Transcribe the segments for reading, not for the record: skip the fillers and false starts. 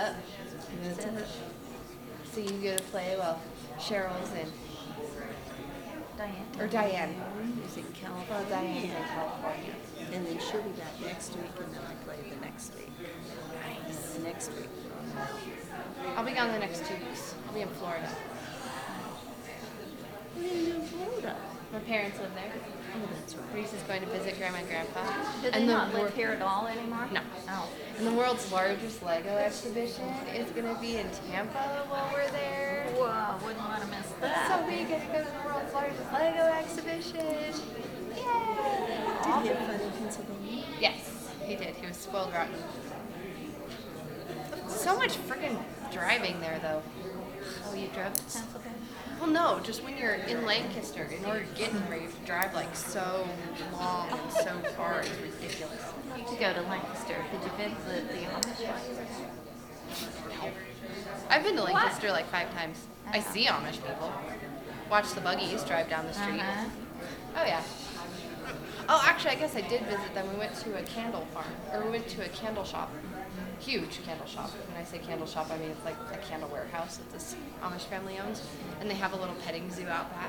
Yep. So you get to play while Cheryl's in. Diane. Who's in California. Well, Diane's in California. And then she'll be back next week, and then I play the next week. Nice. The next week. I'll be gone the next 2 weeks. I'll be in Florida. What are you in Florida? My parents live there. Oh, that's right. Reese is going to visit Grandma and Grandpa. Do they not live here at all anymore? No. Oh. And the world's largest Lego exhibition is going to be in Tampa while we're there. Whoa, wouldn't want to miss that. So we get to go to the world's largest Lego exhibition. Yay! Did he have fun in Pennsylvania? Yes, he did. He was spoiled rotten. So much freaking driving there, though. Oh, you drove to Pennsylvania? Well, no, just when you're in Lancaster, in order to get here, you have to drive like so long and so far. It's ridiculous. I'd love to go to Lancaster. Did you visit the Amish while you were there? I've been to Lancaster like 5 times. I Oh. see Amish people. Watch the buggies drive down the street. Uh-huh. Oh, yeah. Oh, actually, I guess I did visit them. We went to a candle farm, or we went to a candle shop. Huge candle shop. When I say candle shop, I mean it's like a candle warehouse that this Amish family owns. And they have a little petting zoo out back.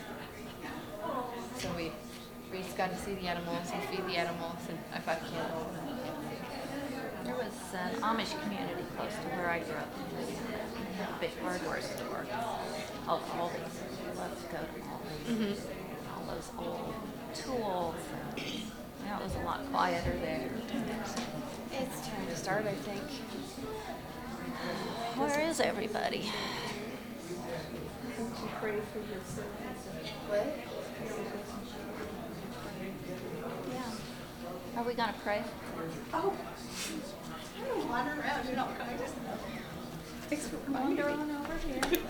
So Reese got to see the animals and feed the animals, and I bought candles. There was an Amish community close to where I grew up. They had a big hardware store. Oh, Aldi's. I love to go to Aldi's. Mm-hmm. All those old tools. And, it was a lot quieter there. It's time to start, I think. Where is everybody? What? Yeah. Are we going to pray? Oh, I'm wandering around, you know, I just, thanks for reminding me. Wander on over here.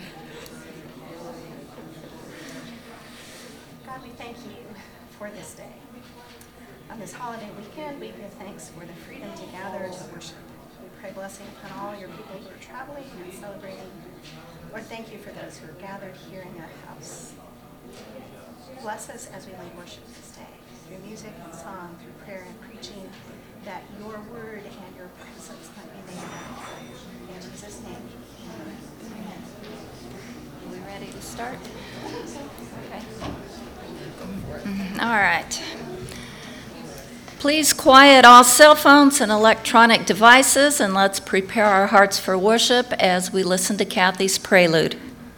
God, we thank you for this day. On this holiday weekend, we give thanks for the freedom to gather to worship. We pray blessing upon all your people who are traveling and celebrating. Lord, thank you for those who are gathered here in your house. Bless us as we lead worship this day, through music and song, through prayer and preaching, that your word and your presence might be made known. In Jesus' name, amen. Are we ready to start? Okay. All right. Please quiet all cell phones and electronic devices, and let's prepare our hearts for worship as we listen to Kathy's prelude.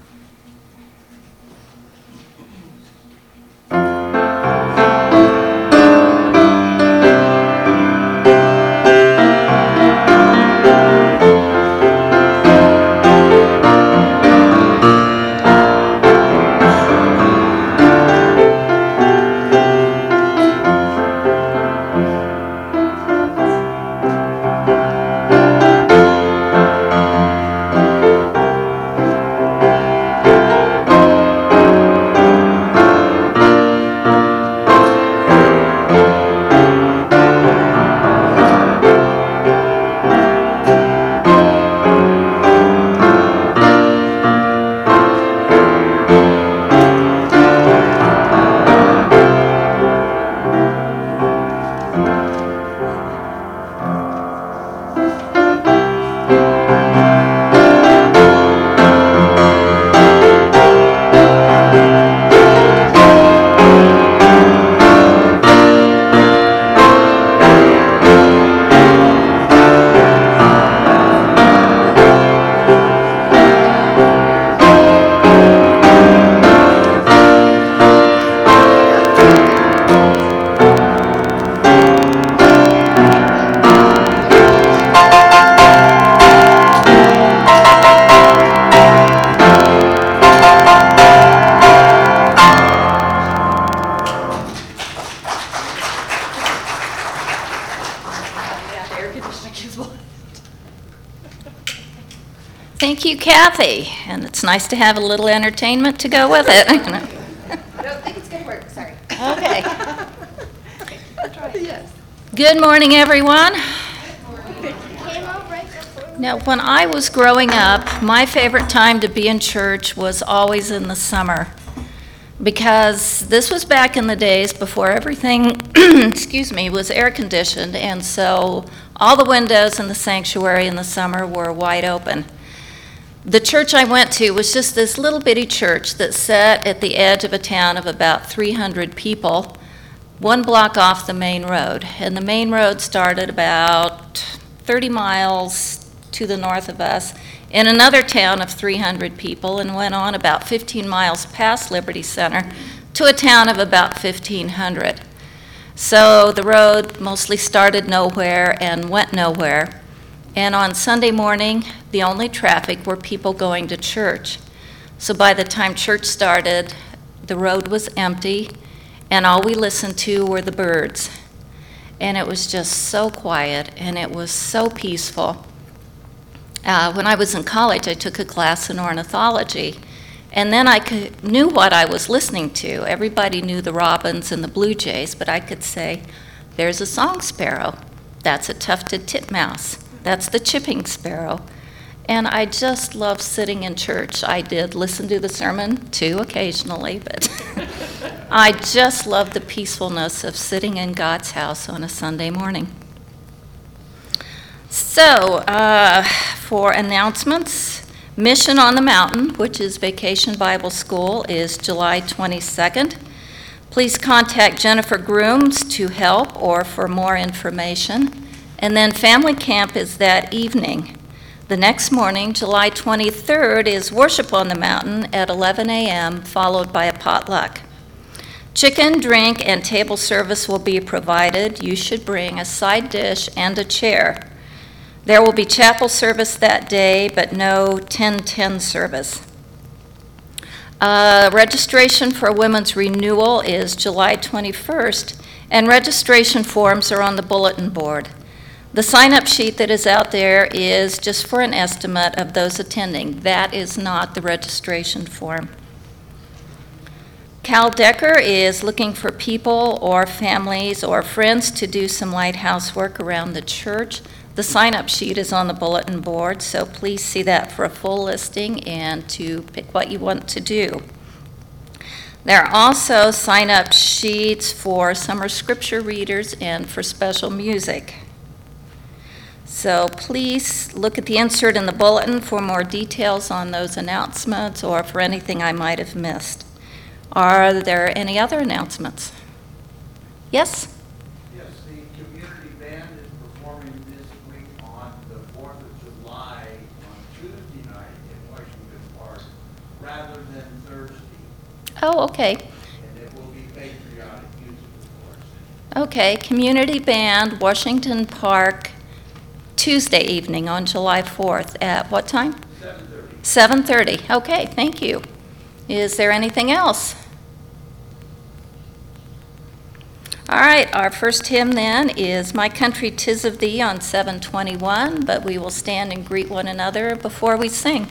Thank you, Kathy. And it's nice to have a little entertainment to go with it. I don't think it's going to work, sorry. Okay. Yes. Good morning, everyone. Now, when I was growing up, my favorite time to be in church was always in the summer. because this was back in the days before everything, excuse me, was air conditioned, and so all the windows in the sanctuary in the summer were wide open. The church I went to was just this little bitty church that sat at the edge of a town of about 300 people, 1 block off the main road. And the main road started about 30 miles to the north of us in another town of 300 people and went on about 15 miles past Liberty Center to a town of about 1,500. So the road mostly started nowhere and went nowhere. And on Sunday morning, the only traffic were people going to church. So by the time church started, the road was empty, and all we listened to were the birds. And it was just so quiet, and it was so peaceful. When I was in college, I took a class in ornithology, and then I knew what I was listening to. Everybody knew the robins and the blue jays, but I could say, there's a song sparrow. That's a tufted titmouse. That's the chipping sparrow. And I just loved sitting in church. I did listen to the sermon, too, occasionally, but I just loved the peacefulness of sitting in God's house on a Sunday morning. So, for announcements, Mission on the Mountain, which is Vacation Bible School, is July 22nd. Please contact Jennifer Grooms to help or for more information. And then family camp is that evening. The next morning, July 23rd, is Worship on the Mountain at 11 a.m., followed by a potluck. Chicken, drink, and table service will be provided. You should bring a side dish and a chair. There will be chapel service that day, but no 10:10 service. Registration for Women's Renewal is July 21st, and registration forms are on the bulletin board. The sign-up sheet that is out there is just for an estimate of those attending. That is not the registration form. Cal Decker is looking for people or families or friends to do some lighthouse work around the church. The sign-up sheet is on the bulletin board, so please see that for a full listing and to pick what you want to do. There are also sign-up sheets for summer scripture readers and for special music. So please look at the insert in the bulletin for more details on those announcements or for anything I might have missed. Are there any other announcements? Yes? Yes, the community band is performing this week on the 4th of July on Tuesday night in Washington Park rather than Thursday. Oh, okay. And it will be patriotic music, of course. Okay, community band, Washington Park, Tuesday evening on July 4th at what time? 7:30. 7:30. Okay, thank you. Is there anything else? All right, our first hymn then is My Country 'Tis of Thee on 721, but we will stand and greet one another before we sing.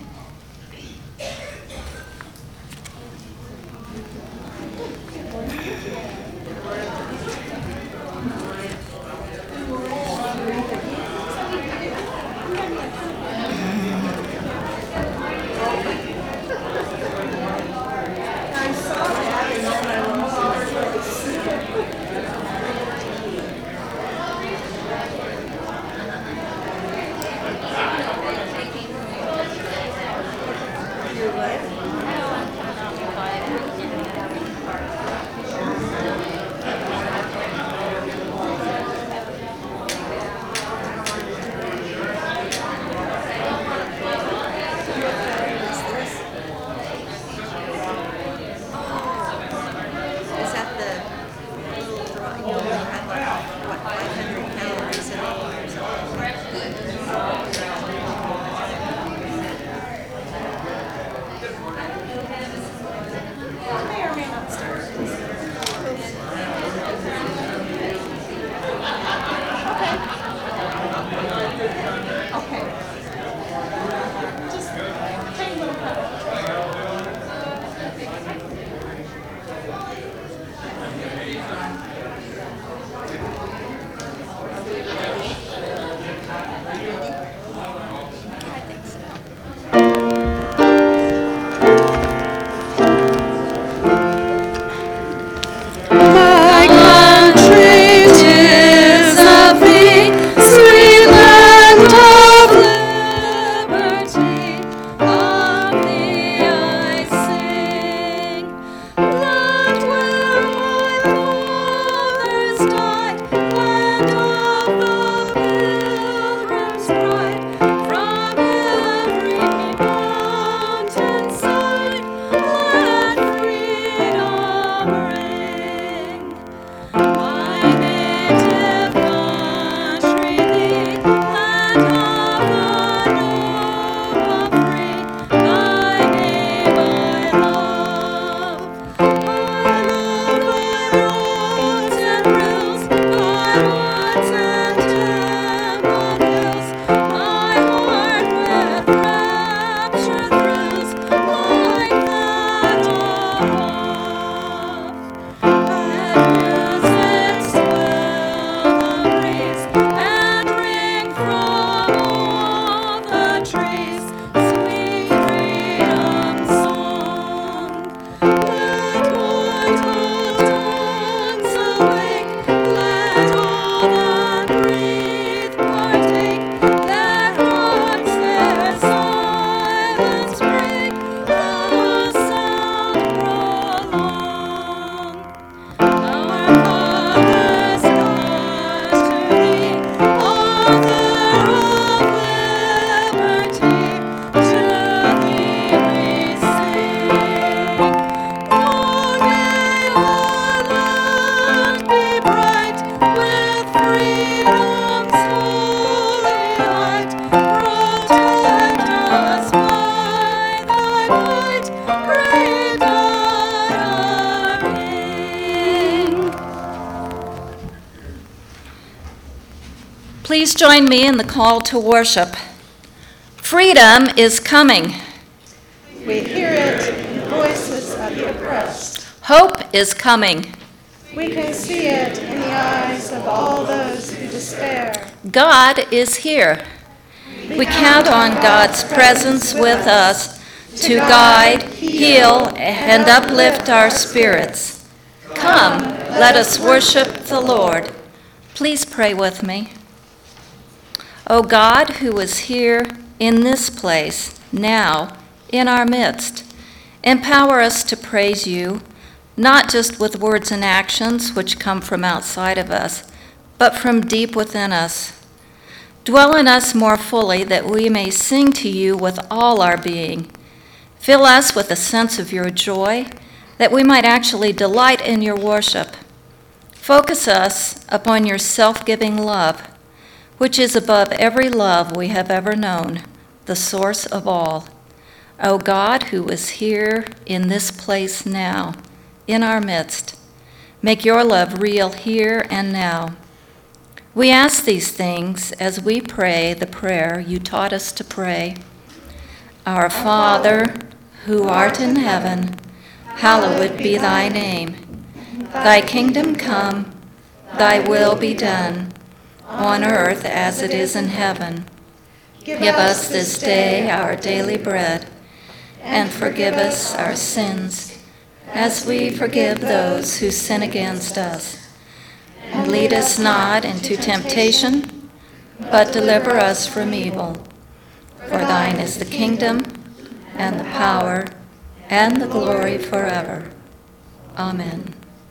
Please join me in the call to worship. Freedom is coming. We hear it in the voices of the oppressed. Hope is coming. We can see it in the eyes of all those who despair. God is here. We count on God's presence with us to guide, heal, and uplift our spirits. Come, let us worship the Lord. Please pray with me. O God, who is here in this place, now, in our midst, empower us to praise you, not just with words and actions which come from outside of us, but from deep within us. Dwell in us more fully that we may sing to you with all our being. Fill us with a sense of your joy, that we might actually delight in your worship. Focus us upon your self-giving love, which is above every love we have ever known, the source of all. O God, who is here in this place now, in our midst, make your love real here and now. We ask these things as we pray the prayer you taught us to pray. Our Father, who art in heaven, hallowed be thy name. Thy kingdom come, thy will be done, on earth as it is in heaven. Give us this day our daily bread, and forgive us our sins, as we forgive those who sin against us. And lead us not into temptation, but deliver us from evil. For thine is the kingdom, and the power, and the glory forever. Amen.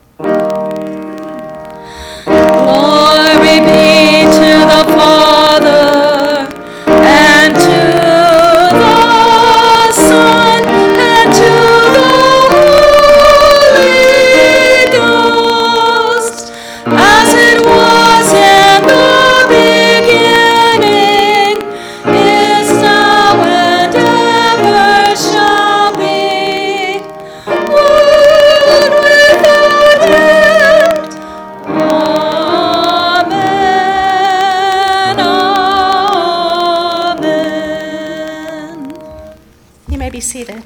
Glory be to the Father, and to the Son, and to the Holy Ghost, as it was in the beginning, is now, and ever shall be, world without end. Amen. Amen. You may be seated.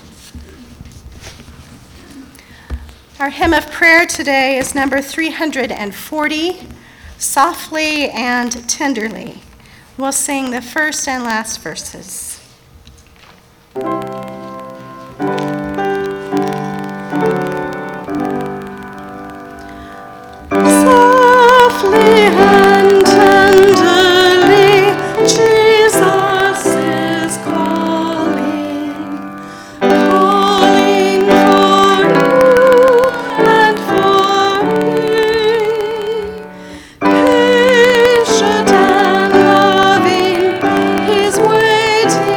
Our hymn of prayer today is number 340, Softly and Tenderly. We'll sing the first and last verses. Softly and tenderly, Jesus is calling, calling for you and for me. Patient and loving, He's waiting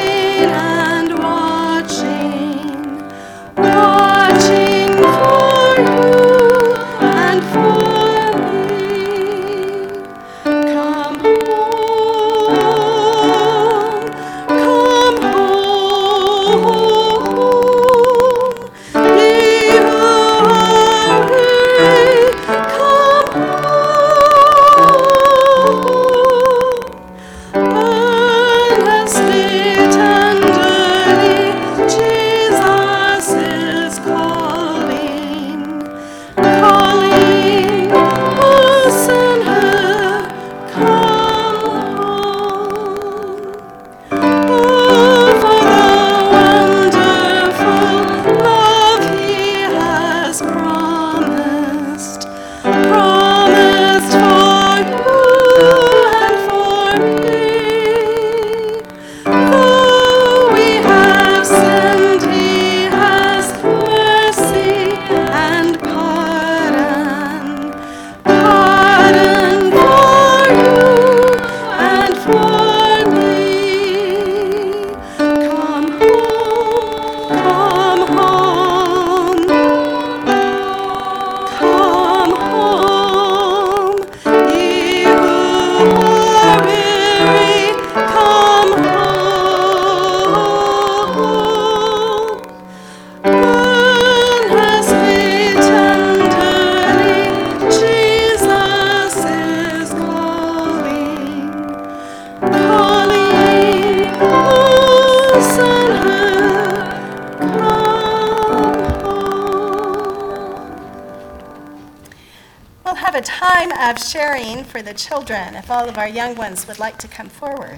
we'll have a time of sharing for the children, if all of our young ones would like to come forward.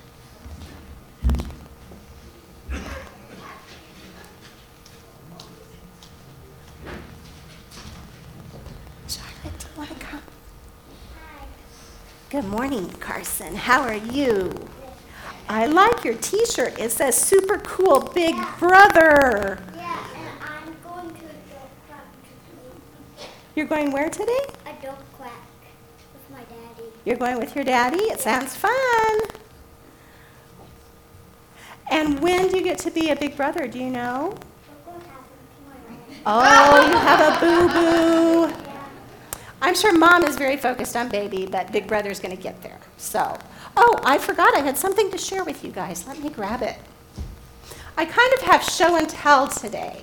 Charlotte, do you want to come? Good morning, Carson. How are you? I like your t-shirt. It says super cool big brother. Yeah, and I'm going to adult quack today. You're going where today? Adult quack with my daddy. You're going with your daddy? It sounds fun. And when do you get to be a big brother? Do you know? We're going to have him tomorrow. Oh, you have a boo-boo. Yeah. I'm sure Mom is very focused on baby, but Big Brother's going to get there. So, oh, I forgot I had something to share with you guys. Let me grab it. I kind of have show and tell today.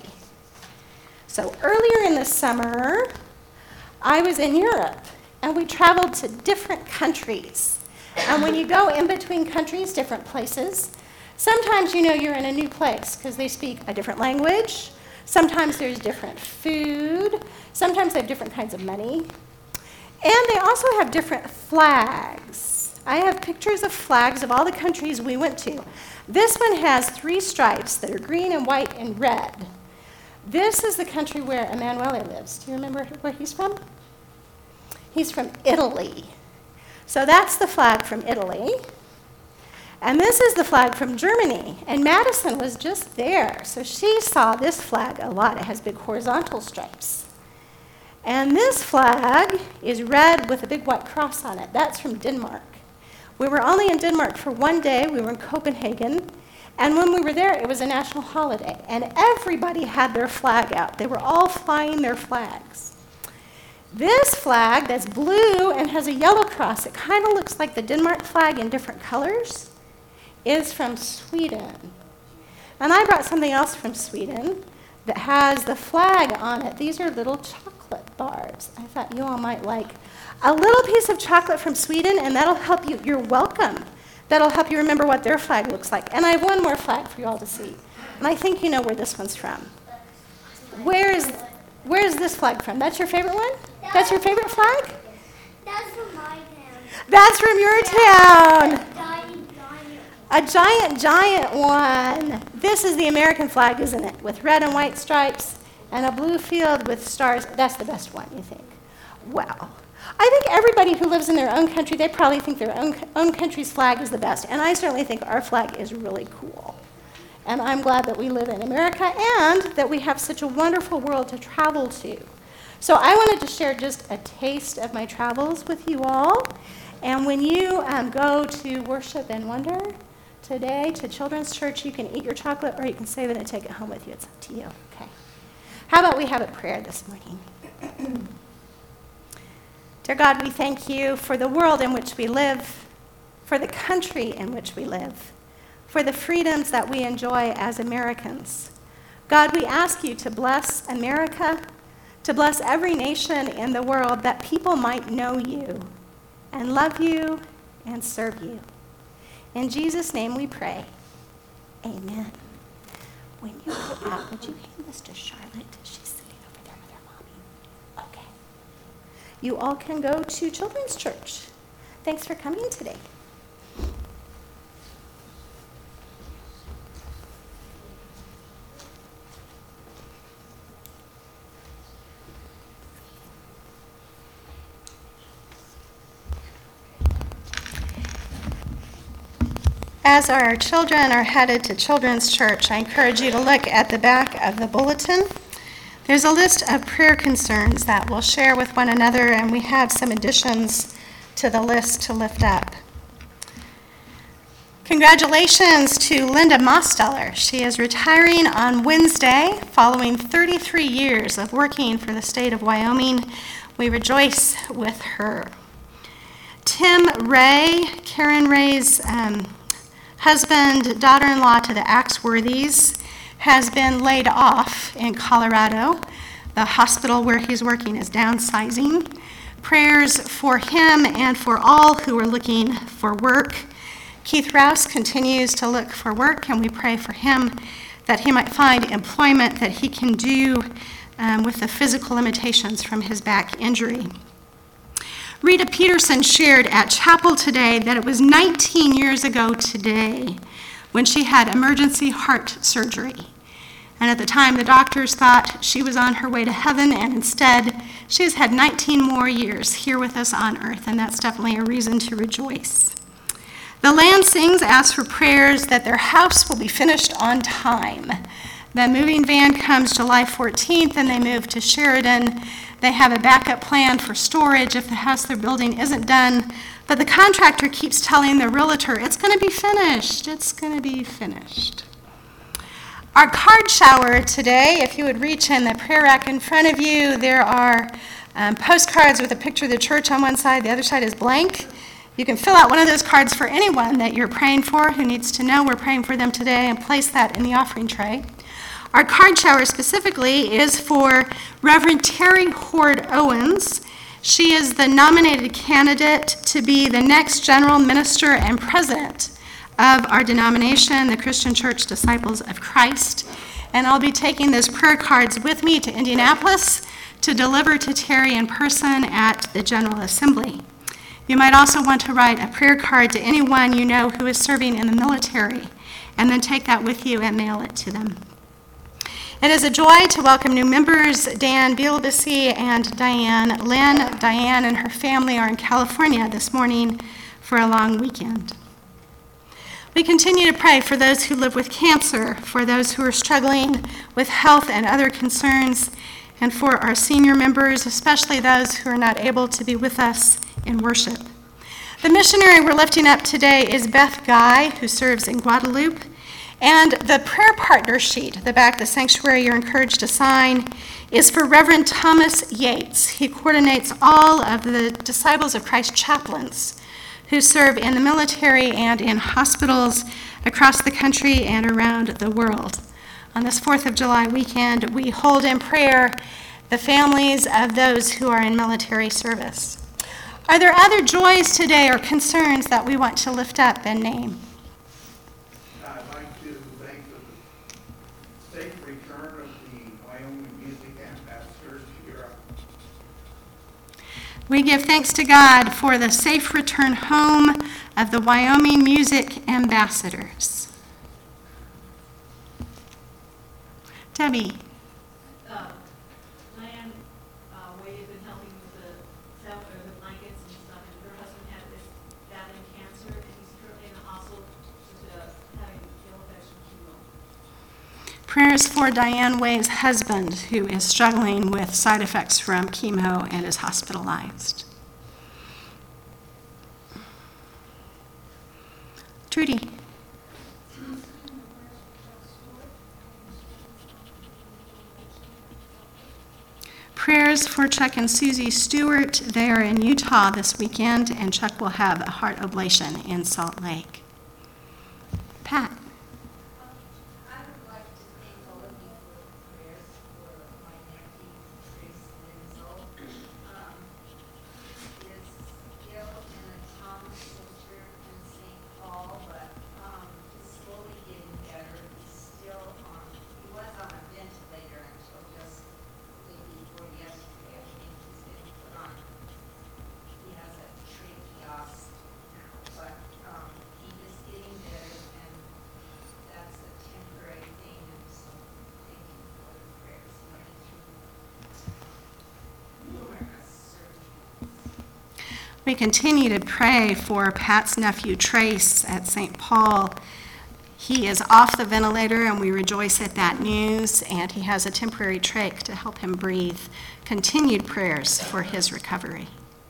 So earlier in the summer, I was in Europe, and we traveled to different countries. And when you go in between countries, different places, sometimes you know you're in a new place because they speak a different language. Sometimes there's different food. Sometimes they have different kinds of money. And they also have different flags. I have pictures of flags of all the countries we went to. This one has 3 stripes that are green and white and red. This is the country where Emanuele lives. Do you remember where he's from? He's from Italy. So that's the flag from Italy. And this is the flag from Germany. And Madison was just there. So she saw this flag a lot. It has big horizontal stripes. And this flag is red with a big white cross on it. That's from Denmark. We were only in Denmark for one day. We were in Copenhagen. And when we were there, it was a national holiday. And everybody had their flag out. They were all flying their flags. This flag that's blue and has a yellow cross, it kind of looks like the Denmark flag in different colors, is from Sweden. And I brought something else from Sweden that has the flag on it. These are little chocolate bars. I thought you all might like a little piece of chocolate from Sweden, and that'll help you. You're welcome. That'll help you remember what their flag looks like. And I have one more flag for you all to see. And I think you know where this one's from. Where's this flag from? That's your favorite one? That's your favorite flag? That's from my town. That's from your town. A giant. A giant one. This is the American flag, isn't it? With red and white stripes and a blue field with stars. That's the best one, you think? Well, I think everybody who lives in their own country, they probably think their own country's flag is the best. And I certainly think our flag is really cool. And I'm glad that we live in America and that we have such a wonderful world to travel to. So I wanted to share just a taste of my travels with you all. And when you go to Worship and Wonder today to Children's Church, you can eat your chocolate or you can save it and take it home with you. It's up to you. Okay. How about we have a prayer this morning? Dear God, we thank you for the world in which we live, for the country in which we live, for the freedoms that we enjoy as Americans. God, we ask you to bless America, to bless every nation in the world, that people might know you and love you and serve you. In Jesus' name we pray. Amen. When you go out, would you hand this to Charlotte? She's sitting over there with her mommy. Okay. You all can go to Children's Church. Thanks for coming today. As our children are headed to Children's Church, I encourage you to look at the back of the bulletin. There's a list of prayer concerns that we'll share with one another, and we have some additions to the list to lift up. Congratulations to Linda Mosteller. She is retiring on Wednesday following 33 years of working for the state of Wyoming. We rejoice with her. Tim Ray, Karen Ray's husband, daughter-in-law to the Axworthys, has been laid off in Colorado. The hospital where he's working is downsizing. Prayers for him and for all who are looking for work. Keith Rouse continues to look for work, and we pray for him that he might find employment that he can do with the physical limitations from his back injury. Rita Peterson shared at chapel today that it was 19 years ago today when she had emergency heart surgery. And at the time, the doctors thought she was on her way to heaven, and instead, she has had 19 more years here with us on earth, and that's definitely a reason to rejoice. The Lansings asked for prayers that their house will be finished on time. The moving van comes July 14th, and they move to Sheridan. They have a backup plan for storage if the house they're building isn't done, but the contractor keeps telling the realtor, it's going to be finished, it's going to be finished. Our card shower today, if you would reach in the prayer rack in front of you, there are postcards with a picture of the church on one side, the other side is blank. You can fill out one of those cards for anyone that you're praying for who needs to know we're praying for them today and place that in the offering tray. Our card shower specifically is for Reverend Terry Hord Owens. She is the nominated candidate to be the next general minister and president of our denomination, the Christian Church Disciples of Christ. And I'll be taking those prayer cards with me to Indianapolis to deliver to Terry in person at the General Assembly. You might also want to write a prayer card to anyone you know who is serving in the military, and then take that with you and mail it to them. It is a joy to welcome new members, Dan Bielbisi and Diane Lynn. Diane and her family are in California this morning for a long weekend. We continue to pray for those who live with cancer, for those who are struggling with health and other concerns, and for our senior members, especially those who are not able to be with us in worship. The missionary we're lifting up today is Beth Guy, who serves in Guadalupe. And the prayer partner sheet, the back of the sanctuary you're encouraged to sign, is for Reverend Thomas Yates. He coordinates all of the Disciples of Christ chaplains who serve in the military and in hospitals across the country and around the world. On this 4th of July weekend, we hold in prayer the families of those who are in military service. Are there other joys today or concerns that we want to lift up and name? I'd like to thank the safe return of the Wyoming Music Ambassadors to Europe. We give thanks to God for the safe return home of the Wyoming Music Ambassadors. Debbie. Diane Wade had been helping with the blankets and stuff, and her husband had this battling cancer, and he's currently in the hospital having ill effects from chemo. Prayers for Diane Wade's husband, who is struggling with side effects from chemo and is hospitalized. Trudy. Prayers for Chuck and Susie Stewart. They are in Utah this weekend, and Chuck will have a heart ablation in Salt Lake. Pat. I would like to thank all of you for prayers for my nephew, Trace Denzel. He is still in a trauma center in St. Paul, but he's slowly getting better. He was on a ventilator until just the day before yesterday. I think he's been put on. He has a tracheostomy now, but he is getting better, and that's a temporary thing, and so thank you for the prayers. He went through numerous surgeries. We continue to pray for Pat's nephew Trace at St. Paul. He is off the ventilator, and we rejoice at that news, and he has a temporary trach to help him breathe. Continued prayers for his recovery.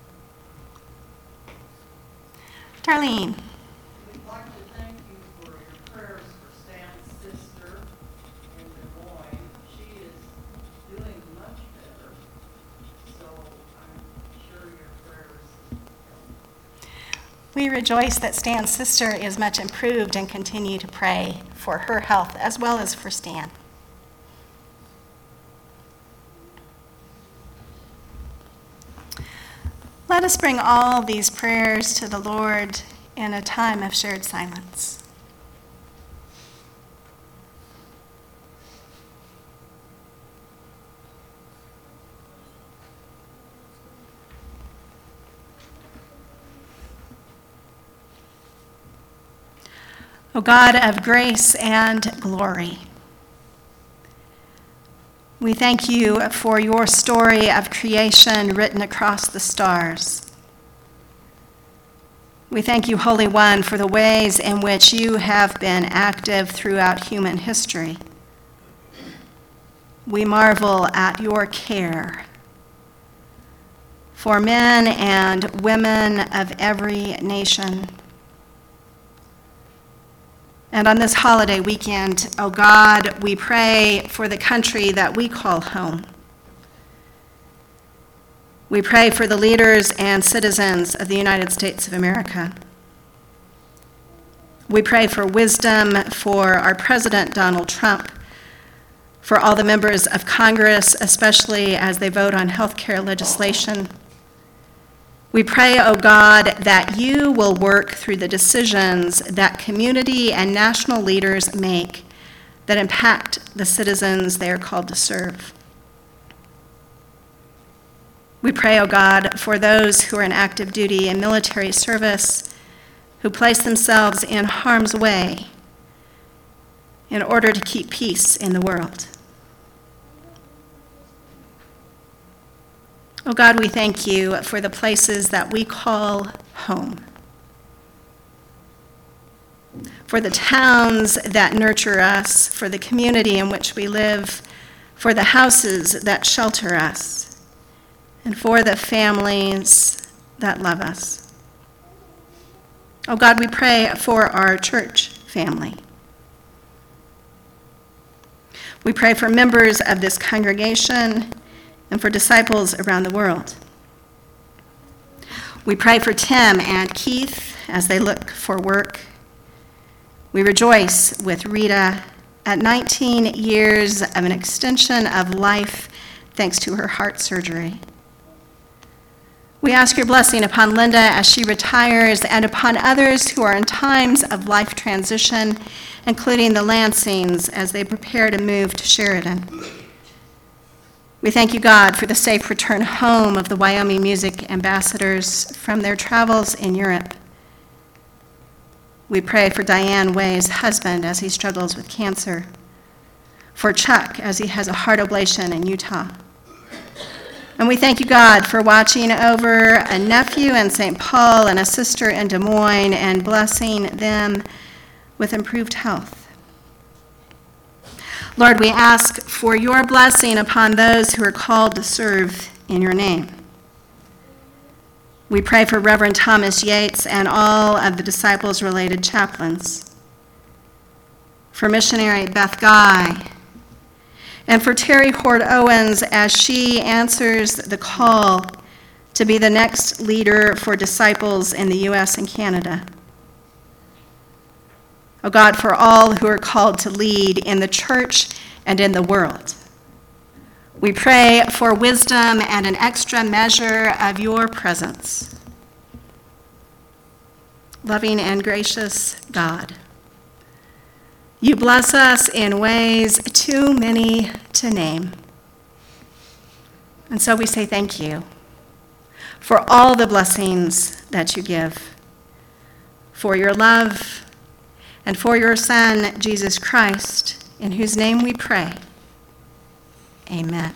Darlene. We'd like to thank you for your prayers for Stan's sister in Des Moines. She is doing much better, so I'm sure your prayers help. We rejoice that Stan's sister is much improved and continue to pray for her health as well as for Stan. Let us bring all these prayers to the Lord in a time of shared silence. O God of grace and glory, we thank you for your story of creation written across the stars. We thank you, Holy One, for the ways in which you have been active throughout human history. We marvel at your care for men and women of every nation. And on this holiday weekend, oh God, we pray for the country that we call home. We pray for the leaders and citizens of the United States of America. We pray for wisdom for our President, Donald Trump, for all the members of Congress, especially as they vote on health care legislation. We pray, O God, that you will work through the decisions that community and national leaders make that impact the citizens they are called to serve. We pray, O God, for those who are in active duty and military service, who place themselves in harm's way in order to keep peace in the world. Oh God, we thank you for the places that we call home, for the towns that nurture us, for the community in which we live, for the houses that shelter us, and for the families that love us. Oh God, we pray for our church family. We pray for members of this congregation and for disciples around the world. We pray for Tim and Keith as they look for work. We rejoice with Rita at 19 years of an extension of life thanks to her heart surgery. We ask your blessing upon Linda as she retires and upon others who are in times of life transition, including the Lansings as they prepare to move to Sheridan. We thank you, God, for the safe return home of the Wyoming music ambassadors from their travels in Europe. We pray for Diane Way's husband as he struggles with cancer, for Chuck as he has a heart ablation in Utah. And we thank you, God, for watching over a nephew in St. Paul and a sister in Des Moines and blessing them with improved health. Lord, we ask for your blessing upon those who are called to serve in your name. We pray for Reverend Thomas Yates and all of the disciples-related chaplains, for missionary Beth Guy, and for Terry Hord Owens as she answers the call to be the next leader for disciples in the U.S. and Canada. Oh God, for all who are called to lead in the church and in the world. We pray for wisdom and an extra measure of your presence. Loving and gracious God, you bless us in ways too many to name. And so we say thank you for all the blessings that you give, for your love, and for your Son, Jesus Christ, in whose name we pray. Amen.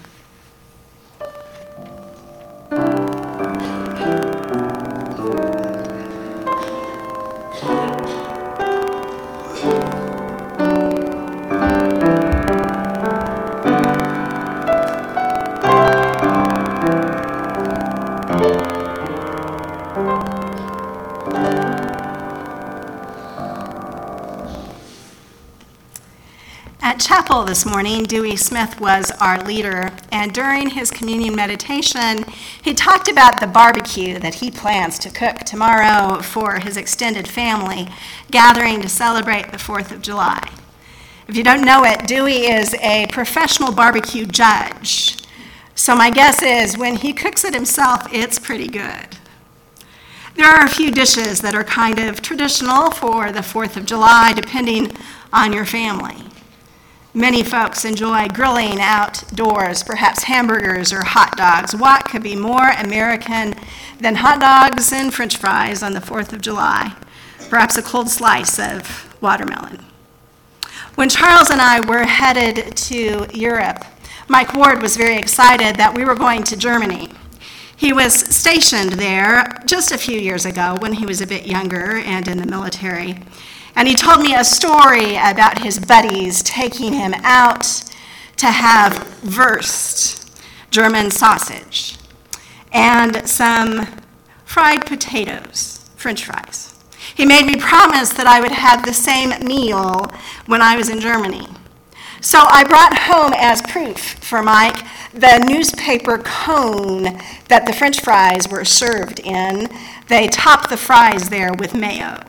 At chapel this morning, Dewey Smith was our leader, and during his communion meditation, he talked about the barbecue that he plans to cook tomorrow for his extended family gathering to celebrate the 4th of July. If you don't know it, Dewey is a professional barbecue judge, so my guess is when he cooks it himself, it's pretty good. There are a few dishes that are kind of traditional for the 4th of July, depending on your family. Many folks enjoy grilling outdoors, perhaps hamburgers or hot dogs. What could be more American than hot dogs and French fries on the 4th of July? Perhaps a cold slice of watermelon. When Charles and I were headed to Europe, Mike Ward was very excited that we were going to Germany. He was stationed there just a few years ago when he was a bit younger and in the military. And he told me a story about his buddies taking him out to have Wurst, German sausage, and some fried potatoes, French fries. He made me promise that I would have the same meal when I was in Germany. So I brought home as proof for Mike the newspaper cone that the French fries were served in. They topped the fries there with mayo.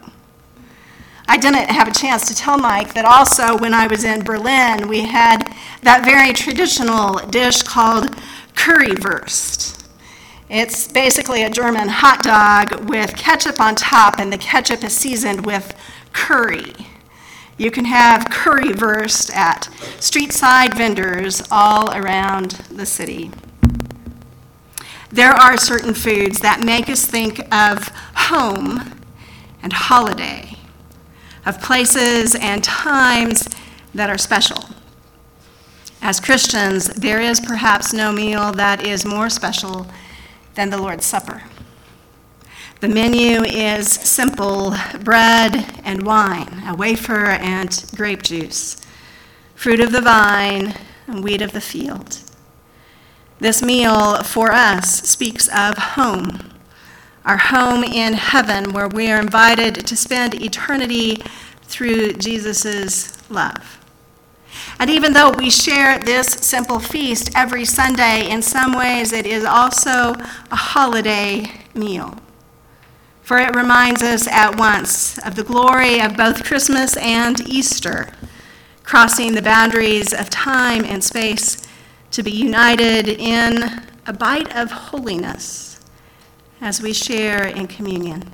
I didn't have a chance to tell Mike that also when I was in Berlin, we had that very traditional dish called currywurst. It's basically a German hot dog with ketchup on top, and the ketchup is seasoned with curry. You can have currywurst at street-side vendors all around the city. There are certain foods that make us think of home and holiday, of places and times that are special. As Christians, there is perhaps no meal that is more special than the Lord's Supper. The menu is simple: bread and wine, a wafer and grape juice, fruit of the vine and wheat of the field. This meal for us speaks of home, our home in heaven, where we are invited to spend eternity through Jesus' love. And even though we share this simple feast every Sunday, in some ways it is also a holiday meal. For it reminds us at once of the glory of both Christmas and Easter, crossing the boundaries of time and space to be united in a bite of holiness as we share in communion.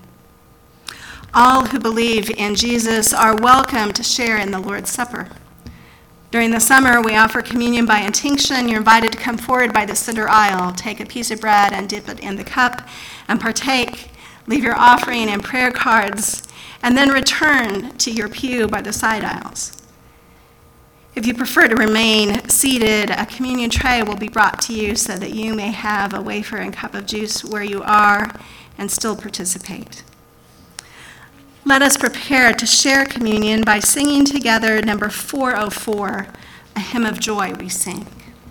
All who believe in Jesus are welcome to share in the Lord's Supper. During the summer, we offer communion by intinction. You're invited to come forward by the center aisle, take a piece of bread and dip it in the cup and partake. Leave your offering and prayer cards, and then return to your pew by the side aisles. If you prefer to remain seated, a communion tray will be brought to you so that you may have a wafer and cup of juice where you are and still participate. Let us prepare to share communion by singing together number 404, a hymn of joy we sing.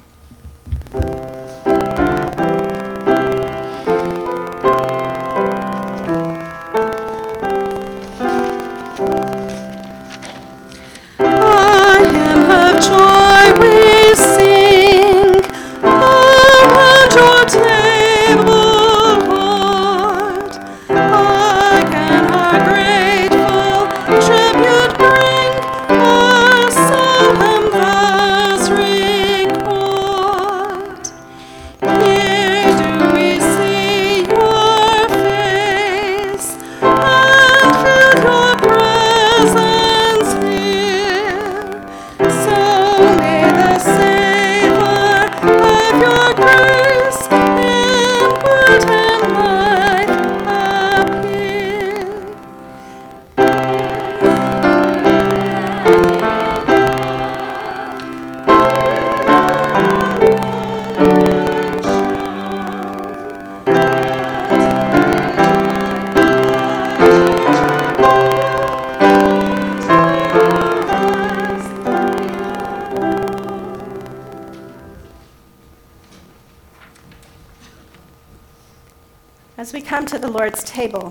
As we come to the Lord's table,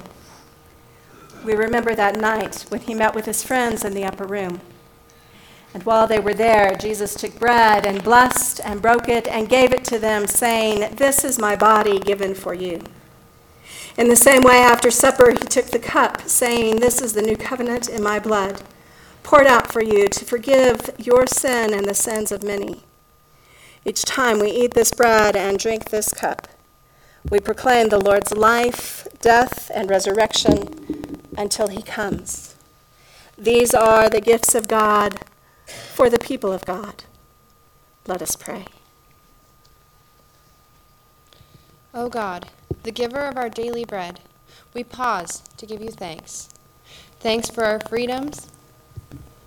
we remember that night when he met with his friends in the upper room. And while they were there, Jesus took bread and blessed and broke it and gave it to them, saying, "This is my body given for you." In the same way, after supper, he took the cup, saying, "This is the new covenant in my blood, poured out for you to forgive your sin and the sins of many. Each time we eat this bread and drink this cup, we proclaim the Lord's life, death, and resurrection until he comes. These are the gifts of God for the people of God." Let us pray. O God, the giver of our daily bread, we pause to give you thanks. Thanks for our freedoms,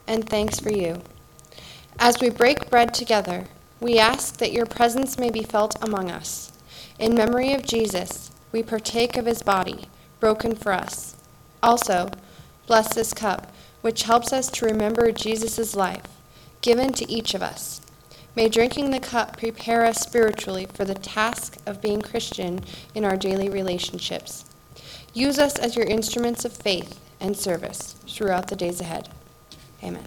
and thanks for you. As we break bread together, we ask that your presence may be felt among us. In memory of Jesus, we partake of his body, broken for us. Also, bless this cup, which helps us to remember Jesus' life, given to each of us. May drinking the cup prepare us spiritually for the task of being Christian in our daily relationships. Use us as your instruments of faith and service throughout the days ahead. Amen.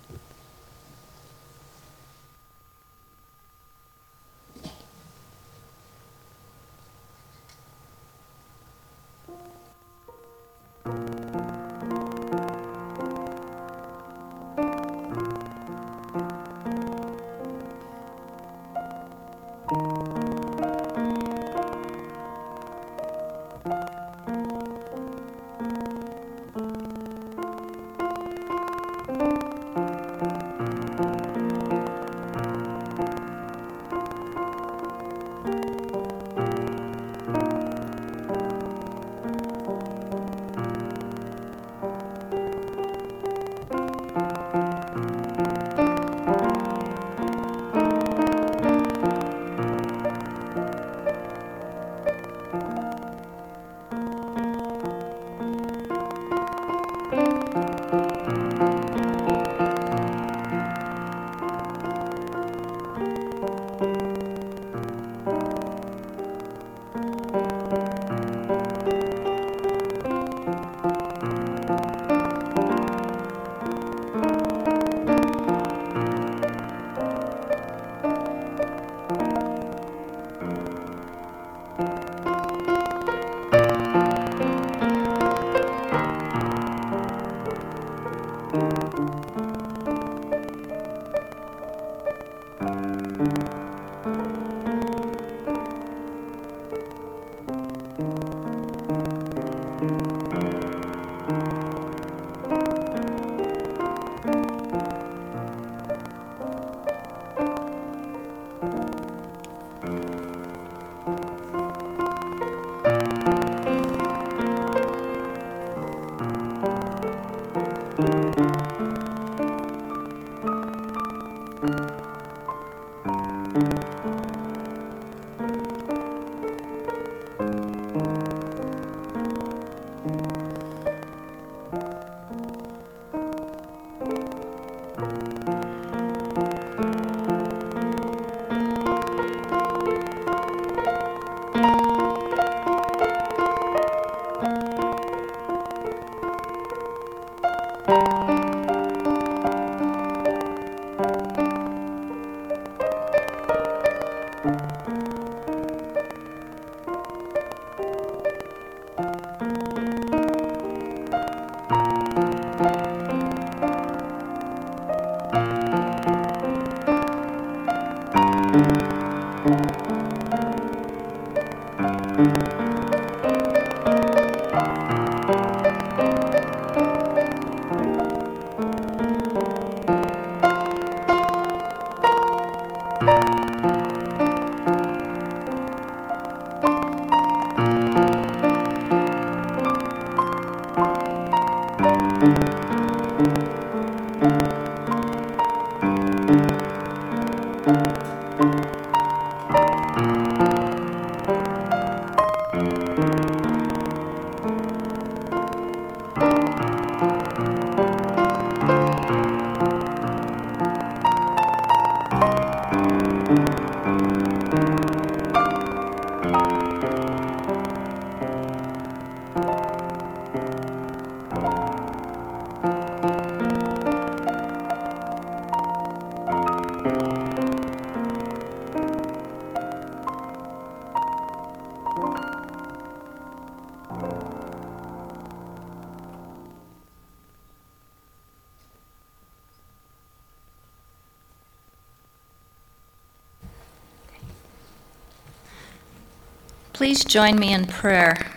Please join me in prayer.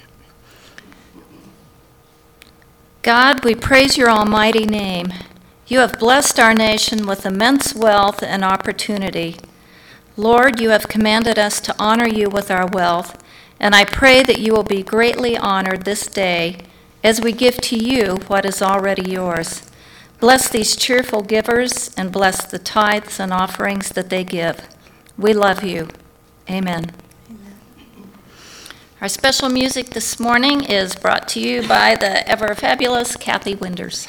God, we praise your almighty name. You have blessed our nation with immense wealth and opportunity. Lord, you have commanded us to honor you with our wealth, and I pray that you will be greatly honored this day as we give to you what is already yours. Bless these cheerful givers and bless the tithes and offerings that they give. We love you. Amen. Our special music this morning is brought to you by the ever fabulous Kathy Winders.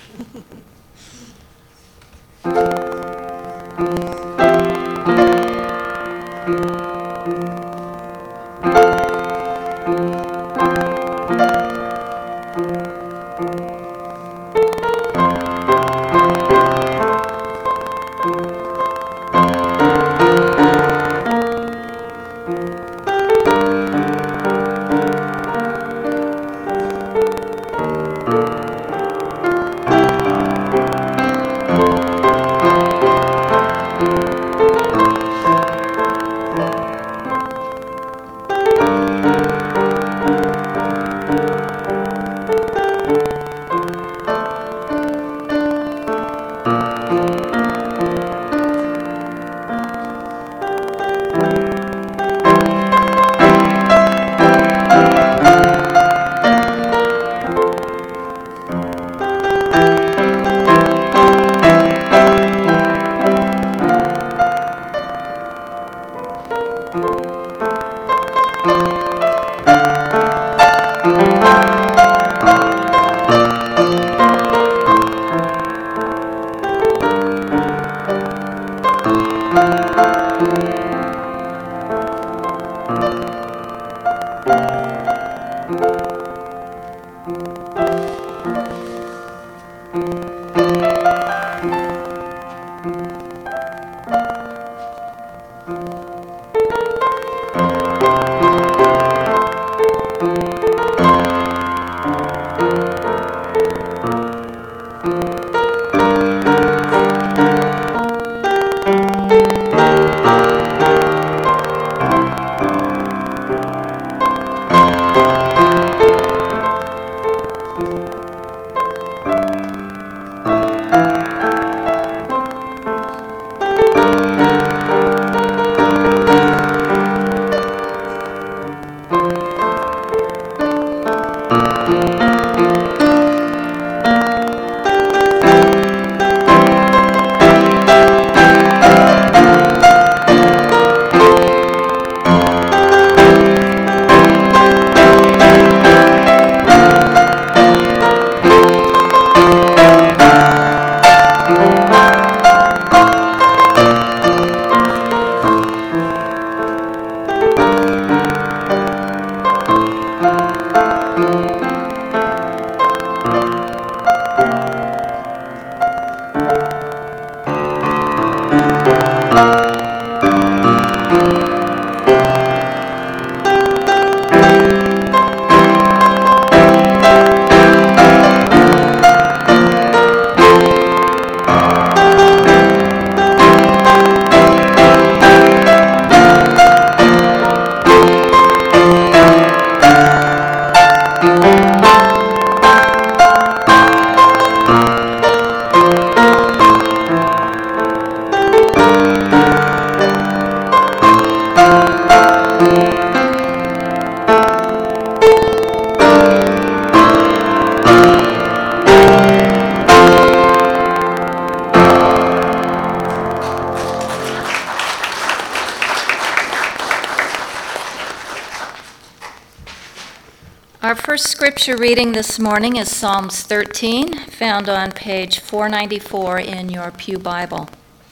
Our first scripture reading this morning is Psalms 13, found on page 494 in your Pew Bible.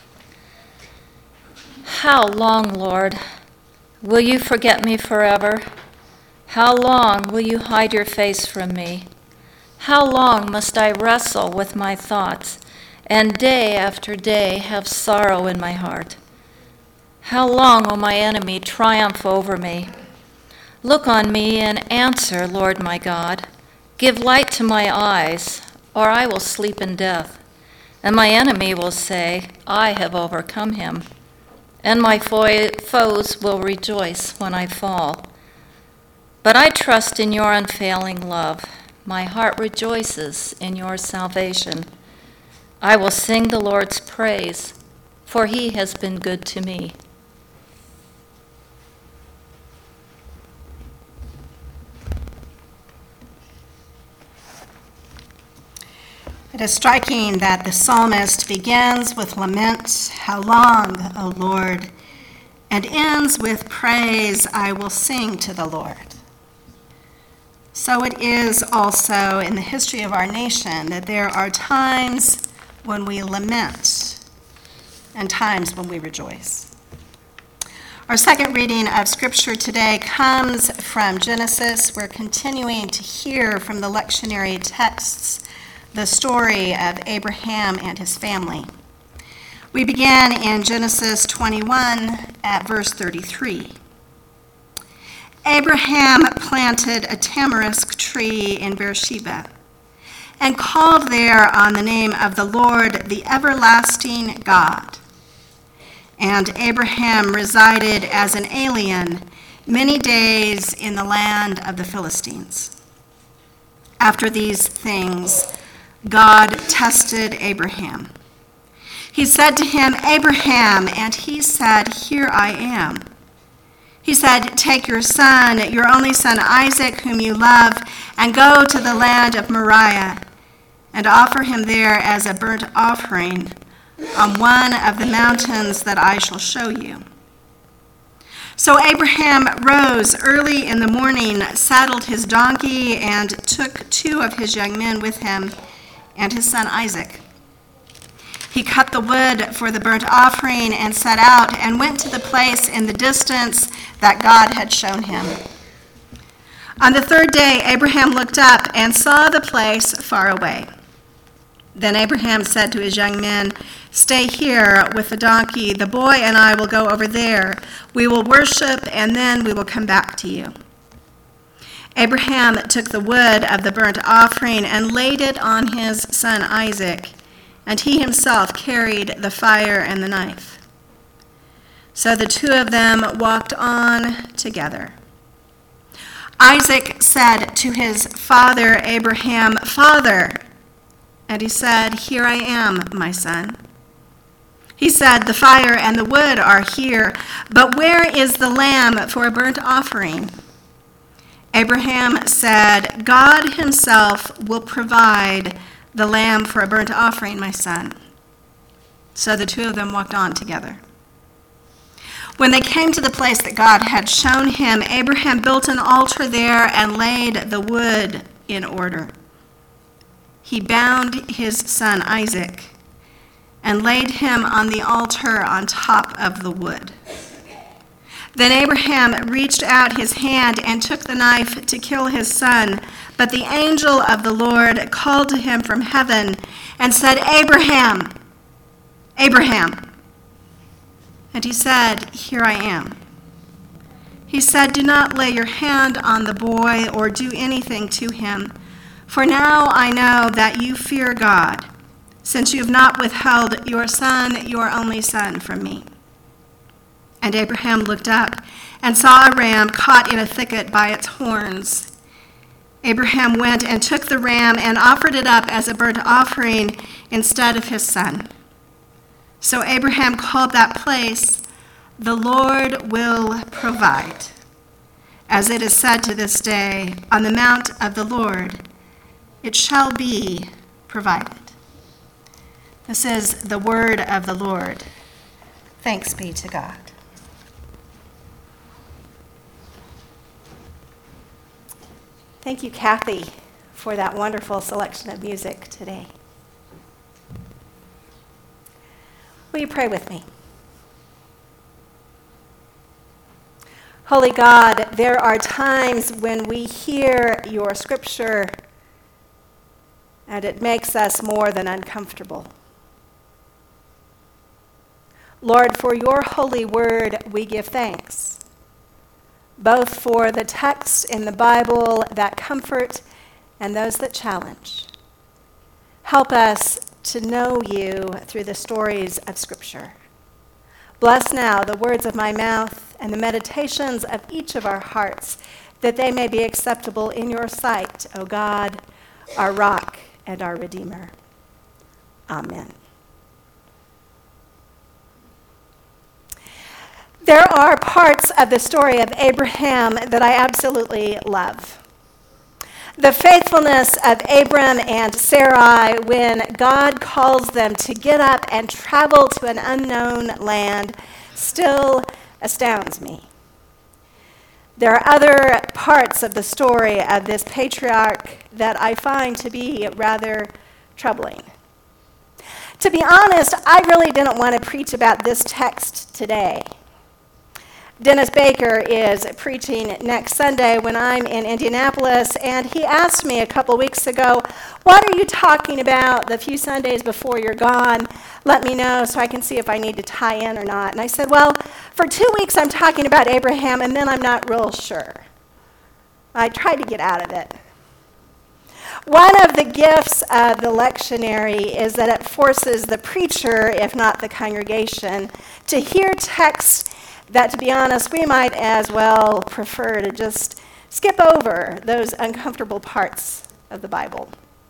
How long, Lord, will you forget me forever? How long will you hide your face from me? How long must I wrestle with my thoughts and day after day have sorrow in my heart? How long will my enemy triumph over me? Look on me and answer, Lord my God. Give light to my eyes, or I will sleep in death. And my enemy will say, I have overcome him. And my foes will rejoice when I fall. But I trust in your unfailing love. My heart rejoices in your salvation. I will sing the Lord's praise, for he has been good to me. It is striking that the psalmist begins with lament, "How long, O Lord?" and ends with praise, "I will sing to the Lord." So it is also in the history of our nation that there are times when we lament and times when we rejoice. Our second reading of Scripture today comes from Genesis. We're continuing to hear from the lectionary texts the story of Abraham and his family. We began in Genesis 21 at verse 33. Abraham planted a tamarisk tree in Beersheba and called there on the name of the Lord, the everlasting God. And Abraham resided as an alien many days in the land of the Philistines. After these things, God tested Abraham. He said to him, "Abraham," and he said, "Here I am." He said, "Take your son, your only son Isaac, whom you love, and go to the land of Moriah, and offer him there as a burnt offering on one of the mountains that I shall show you." So Abraham rose early in the morning, saddled his donkey, and took 2 of his young men with him and his son Isaac. He cut the wood for the burnt offering and set out and went to the place in the distance that God had shown him. On the 3rd day, Abraham looked up and saw the place far away. Then Abraham said to his young men, "Stay here with the donkey. The boy and I will go over there. We will worship, and then we will come back to you." Abraham took the wood of the burnt offering and laid it on his son Isaac, and he himself carried the fire and the knife. So the 2 of them walked on together. Isaac said to his father Abraham, "Father," and he said, "Here I am, my son." He said, "The fire and the wood are here, but where is the lamb for a burnt offering?" Abraham said, "God himself will provide the lamb for a burnt offering, my son." So the 2 of them walked on together. When they came to the place that God had shown him, Abraham built an altar there and laid the wood in order. He bound his son Isaac and laid him on the altar on top of the wood. Then Abraham reached out his hand and took the knife to kill his son. But the angel of the Lord called to him from heaven and said, "Abraham, Abraham." And he said, "Here I am." He said, "Do not lay your hand on the boy or do anything to him, for now I know that you fear God, since you have not withheld your son, your only son, from me." And Abraham looked up and saw a ram caught in a thicket by its horns. Abraham went and took the ram and offered it up as a burnt offering instead of his son. So Abraham called that place, "The Lord will provide." As it is said to this day, "On the mount of the Lord it shall be provided." This is the word of the Lord. Thanks be to God. Thank you, Kathy, for that wonderful selection of music today. Will you pray with me? Holy God, there are times when we hear your scripture and it makes us more than uncomfortable. Lord, for your holy word, we give thanks, both for the texts in the Bible that comfort and those that challenge. Help us to know you through the stories of Scripture. Bless now the words of my mouth and the meditations of each of our hearts, that they may be acceptable in your sight, O God, our rock and our Redeemer. Amen. There are parts of the story of Abraham that I absolutely love. The faithfulness of Abram and Sarai when God calls them to get up and travel to an unknown land still astounds me. There are other parts of the story of this patriarch that I find to be rather troubling. To be honest, I really didn't want to preach about this text today. Dennis Baker is preaching next Sunday when I'm in Indianapolis, and he asked me a couple weeks ago, what are you talking about the few Sundays before you're gone? Let me know so I can see if I need to tie in or not. And I said, well, for 2 weeks I'm talking about Abraham, and then I'm not real sure. I tried to get out of it. One of the gifts of the lectionary is that it forces the preacher, if not the congregation, to hear texts that, to be honest, we might as well prefer to just skip over those uncomfortable parts of the Bible.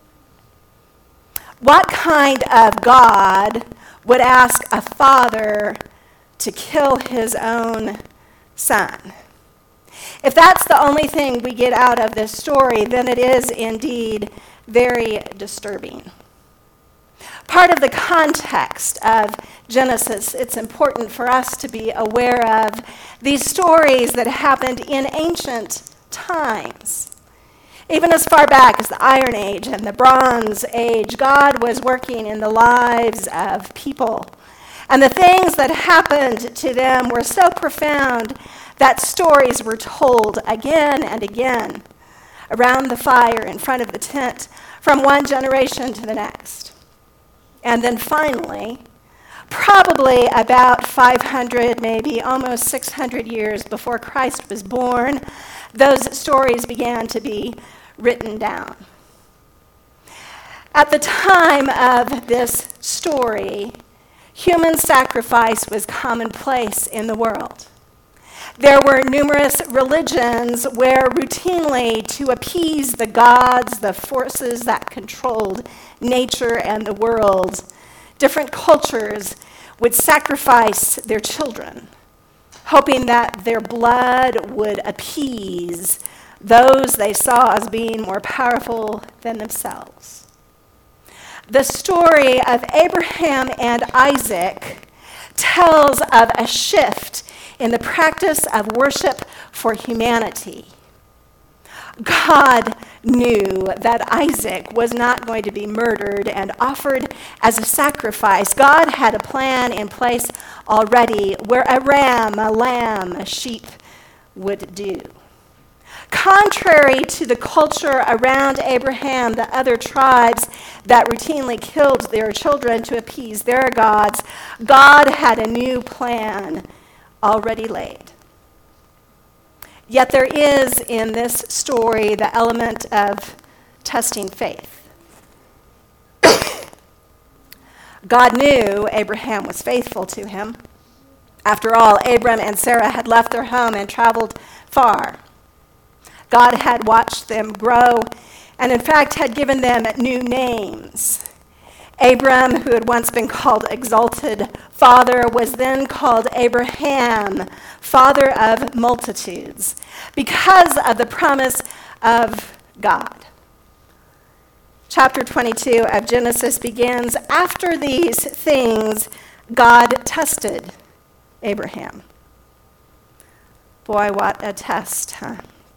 What kind of God would ask a father to kill his own son? If that's the only thing we get out of this story, then it is indeed very disturbing. Part of the context of Genesis, it's important for us to be aware of these stories that happened in ancient times. Even as far back as the Iron Age and the Bronze Age, God was working in the lives of people. And the things that happened to them were so profound that stories were told again and again around the fire in front of the tent from one generation to the next. And then finally, probably about 500, maybe almost 600 years before Christ was born, those stories began to be written down. At the time of this story, human sacrifice was commonplace in the world. There were numerous religions where routinely, to appease the gods, the forces that controlled nature and the world, different cultures would sacrifice their children, hoping that their blood would appease those they saw as being more powerful than themselves. The story of Abraham and Isaac tells of a shift in the practice of worship for humanity. God knew that Isaac was not going to be murdered and offered as a sacrifice. God had a plan in place already where a ram, a lamb, a sheep would do. Contrary to the culture around Abraham, the other tribes that routinely killed their children to appease their gods, God had a new plan already laid. Yet there is in this story the element of testing faith. God knew Abraham was faithful to him. After all, Abram and Sarah had left their home and traveled far. God had watched them grow and in fact had given them new names. Abram, who had once been called Exalted Father, was then called Abraham, Father of Multitudes, because of the promise of God. Chapter 22 of Genesis begins, after these things, God tested Abraham. Boy, what a test, huh?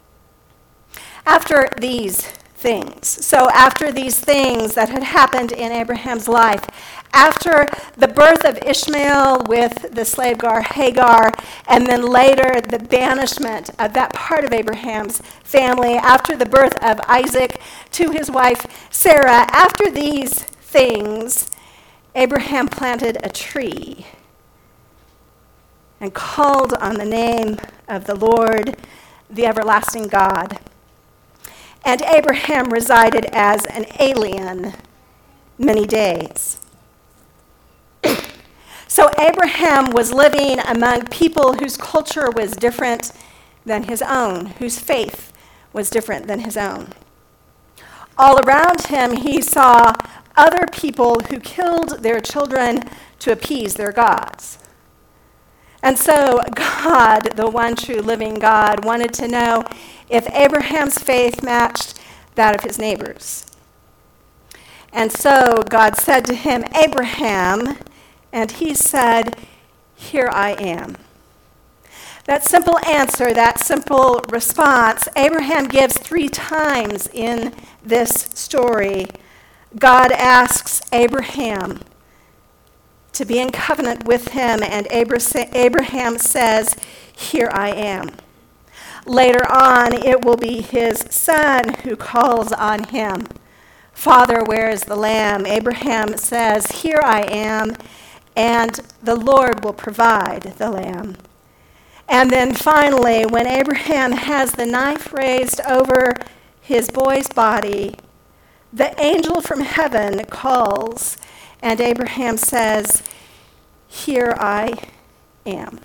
After these things. So after these things that had happened in Abraham's life, after the birth of Ishmael with the slave girl Hagar, and then later the banishment of that part of Abraham's family, after the birth of Isaac to his wife Sarah, after these things, Abraham planted a tree and called on the name of the Lord, the everlasting God. And Abraham resided as an alien many days. So Abraham was living among people whose culture was different than his own, whose faith was different than his own. All around him, he saw other people who killed their children to appease their gods. And so God, the one true living God, wanted to know if Abraham's faith matched that of his neighbors. And so God said to him, Abraham, and he said, Here I am. That simple answer, that simple response, Abraham gives 3 times in this story. God asks Abraham to be in covenant with him, and Abraham says, Here I am. Later on, it will be his son who calls on him. Father, where is the lamb? Abraham says, Here I am, and the Lord will provide the lamb. And then finally, when Abraham has the knife raised over his boy's body, the angel from heaven calls, and Abraham says, Here I am.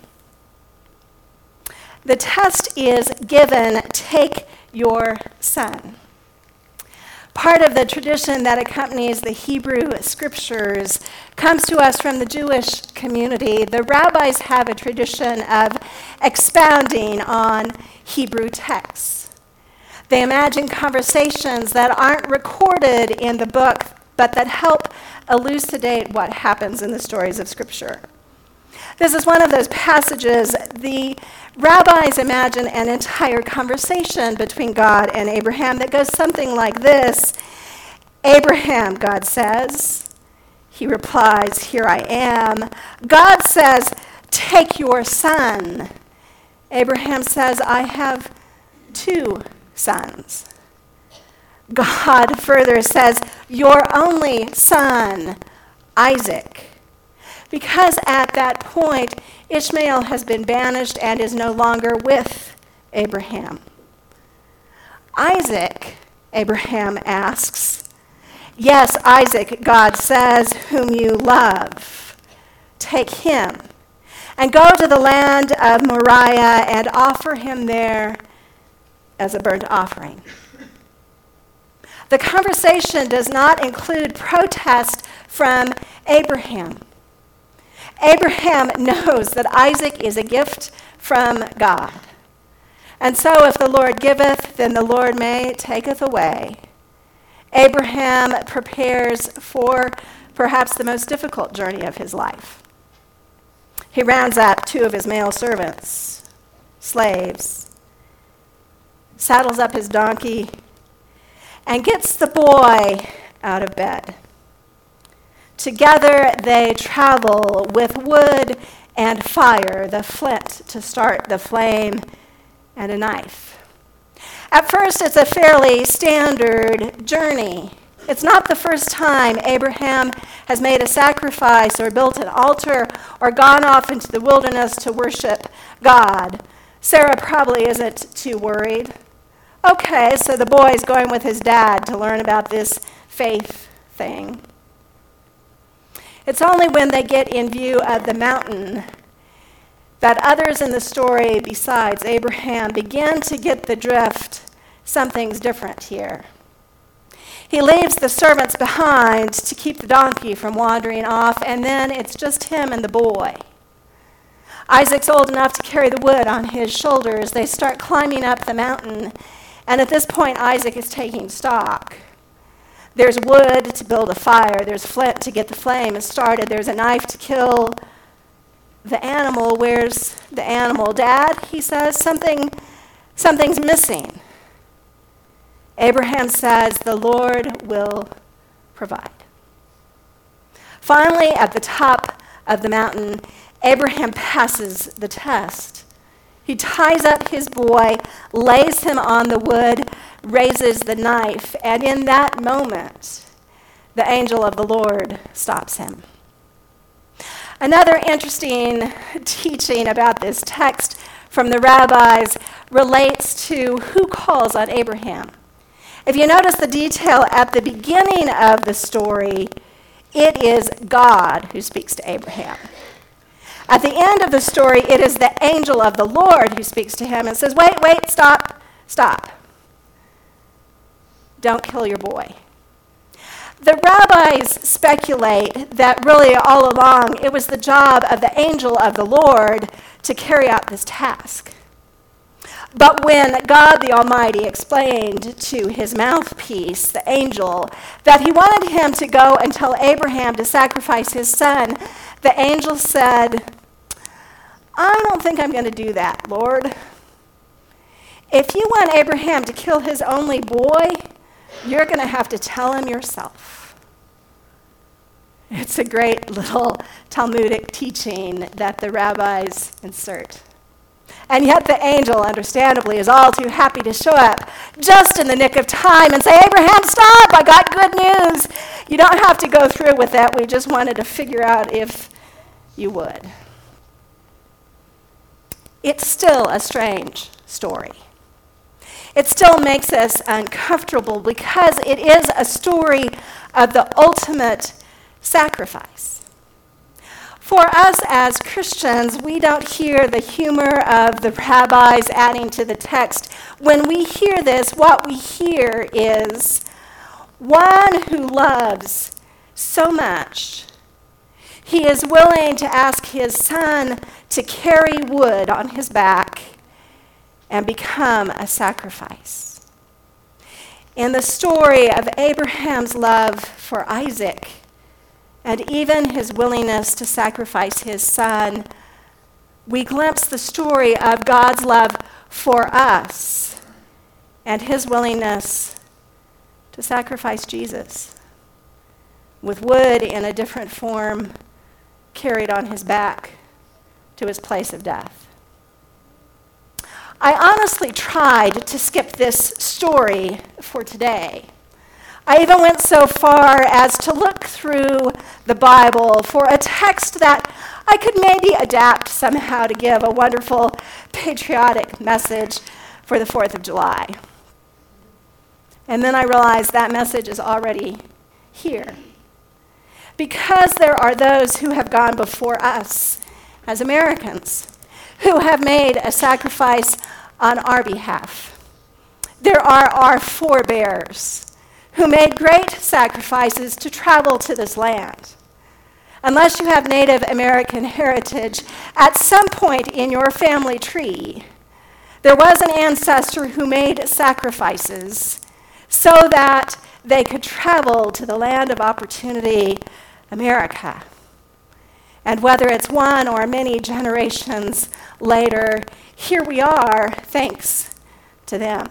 The test is given, take your son. Part of the tradition that accompanies the Hebrew scriptures comes to us from the Jewish community. The rabbis have a tradition of expounding on Hebrew texts. They imagine conversations that aren't recorded in the book, but that help elucidate what happens in the stories of Scripture. This is one of those passages. The rabbis imagine an entire conversation between God and Abraham that goes something like this. Abraham, God says. He replies, Here I am. God says, Take your son. Abraham says, I have 2 sons. God further says, Your only son, Isaac. Because at that point, Ishmael has been banished and is no longer with Abraham. Isaac, Abraham asks. Yes, Isaac, God says, whom you love. Take him and go to the land of Moriah and offer him there as a burnt offering. The conversation does not include protest from Abraham. Abraham knows that Isaac is a gift from God. And so if the Lord giveth, then the Lord may taketh away. Abraham prepares for perhaps the most difficult journey of his life. He rounds up 2 of his male servants, slaves, saddles up his donkey, and gets the boy out of bed. Together they travel with wood and fire, the flint to start the flame, and a knife. At first, it's a fairly standard journey. It's not the first time Abraham has made a sacrifice or built an altar or gone off into the wilderness to worship God. Sarah probably isn't too worried. Okay, so the boy's going with his dad to learn about this faith thing. It's only when they get in view of the mountain that others in the story besides Abraham begin to get the drift. Something's different here. He leaves the servants behind to keep the donkey from wandering off, and then it's just him and the boy. Isaac's old enough to carry the wood on his shoulders. They start climbing up the mountain, and at this point, Isaac is taking stock. There's wood to build a fire. There's flint to get the flame started. There's a knife to kill the animal. Where's the animal? Dad, he says, something's missing. Abraham says, the Lord will provide. Finally, at the top of the mountain, Abraham passes the test. He ties up his boy, lays him on the wood, raises the knife, and in that moment, the angel of the Lord stops him. Another interesting teaching about this text from the rabbis relates to who calls on Abraham. If you notice the detail at the beginning of the story, it is God who speaks to Abraham. At the end of the story, it is the angel of the Lord who speaks to him and says, wait, stop. Don't kill your boy. The rabbis speculate that really all along it was the job of the angel of the Lord to carry out this task. But when God the Almighty explained to his mouthpiece, the angel, that he wanted him to go and tell Abraham to sacrifice his son, the angel said, I don't think I'm going to do that, Lord. If you want Abraham to kill his only boy, you're going to have to tell him yourself. It's a great little Talmudic teaching that the rabbis insert. And yet the angel, understandably, is all too happy to show up just in the nick of time and say, Abraham, stop, I got good news. You don't have to go through with that. We just wanted to figure out if you would. It's still a strange story. It still makes us uncomfortable because it is a story of the ultimate sacrifice. For us as Christians, we don't hear the humor of the rabbis adding to the text. When we hear this, what we hear is one who loves so much, he is willing to ask his son to carry wood on his back and become a sacrifice. In the story of Abraham's love for Isaac, and even his willingness to sacrifice his son, we glimpse the story of God's love for us and his willingness to sacrifice Jesus with wood in a different form carried on his back to his place of death. I honestly tried to skip this story for today. I even went so far as to look through the Bible for a text that I could maybe adapt somehow to give a wonderful patriotic message for the 4th of July. And then I realized that message is already here. Because there are those who have gone before us as Americans, who have made a sacrifice on our behalf. There are our forebears who made great sacrifices to travel to this land. Unless you have Native American heritage, at some point in your family tree, there was an ancestor who made sacrifices so that they could travel to the land of opportunity, America. And whether it's one or many generations later, here we are, thanks to them.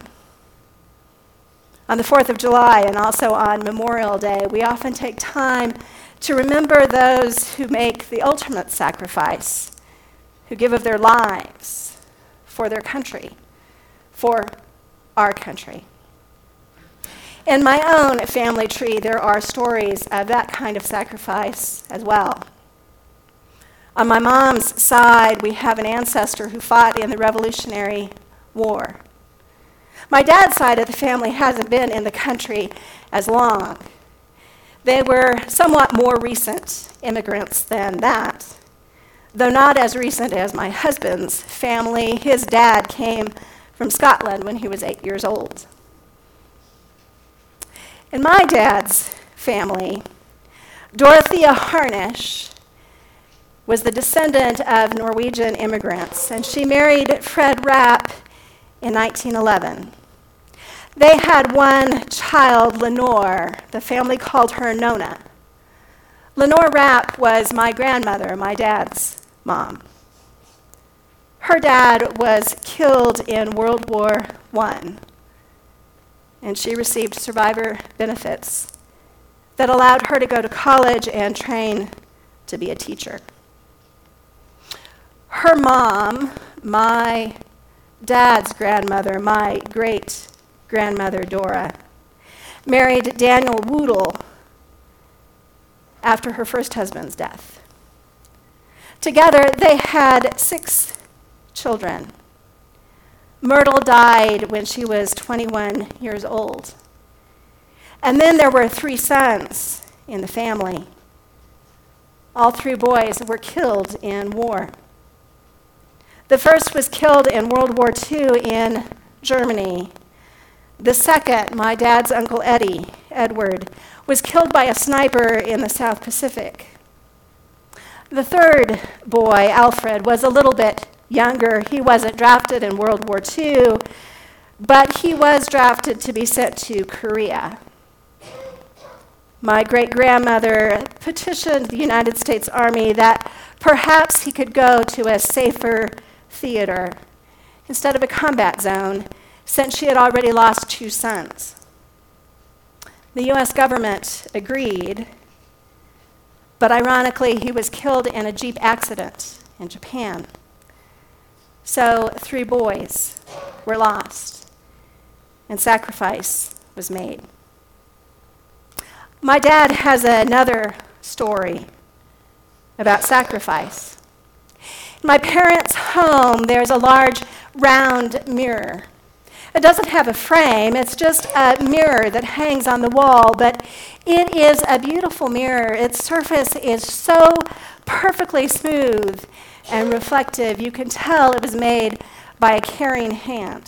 On the 4th of July and also on Memorial Day, we often take time to remember those who make the ultimate sacrifice, who give of their lives for their country, for our country. In my own family tree, there are stories of that kind of sacrifice as well. On my mom's side, we have an ancestor who fought in the Revolutionary War. My dad's side of the family hasn't been in the country as long. They were somewhat more recent immigrants than that, though not as recent as my husband's family. His dad came from Scotland when he was 8 years old. In my dad's family, Dorothea Harnish was the descendant of Norwegian immigrants, and she married Fred Rapp in 1911. They had one child, Lenore. The family called her Nona. Lenore Rapp was my grandmother, my dad's mom. Her dad was killed in World War I, and she received survivor benefits that allowed her to go to college and train to be a teacher. Her mom, my dad's grandmother, my great-grandmother Dora, married Daniel Woodle after her first husband's death. Together, they had 6 children. Myrtle died when she was 21 years old. And then there were 3 sons in the family. All 3 boys were killed in war. The first was killed in World War II in Germany. The second, my dad's Uncle Eddie, Edward, was killed by a sniper in the South Pacific. The third boy, Alfred, was a little bit younger. He wasn't drafted in World War II, but he was drafted to be sent to Korea. My great-grandmother petitioned the United States Army that perhaps he could go to a safer theater instead of a combat zone, since she had already lost 2 sons. The U.S. government agreed, but ironically, he was killed in a Jeep accident in Japan. So 3 boys were lost, and sacrifice was made. My dad has another story about sacrifice. In my parents' home, there's a large round mirror. It doesn't have a frame, it's just a mirror that hangs on the wall, but it is a beautiful mirror. Its surface is so perfectly smooth and reflective, you can tell it was made by a caring hand.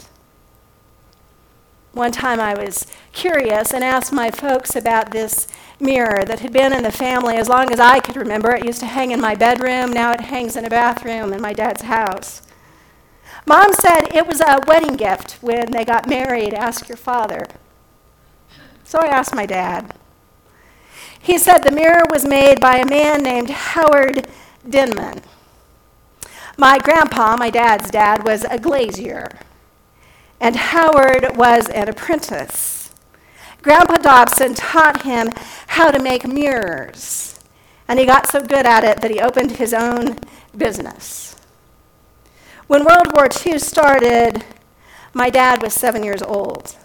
One time I was curious and asked my folks about this mirror that had been in the family as long as I could remember. It used to hang in my bedroom, now it hangs in a bathroom in my dad's house. Mom said it was a wedding gift when they got married. Ask your father. So I asked my dad. He said the mirror was made by a man named Howard Denman. My grandpa, my dad's dad, was a glazier, and Howard was an apprentice. Grandpa Dobson taught him how to make mirrors, and he got so good at it that he opened his own business. When World War II started, my dad was 7 years old.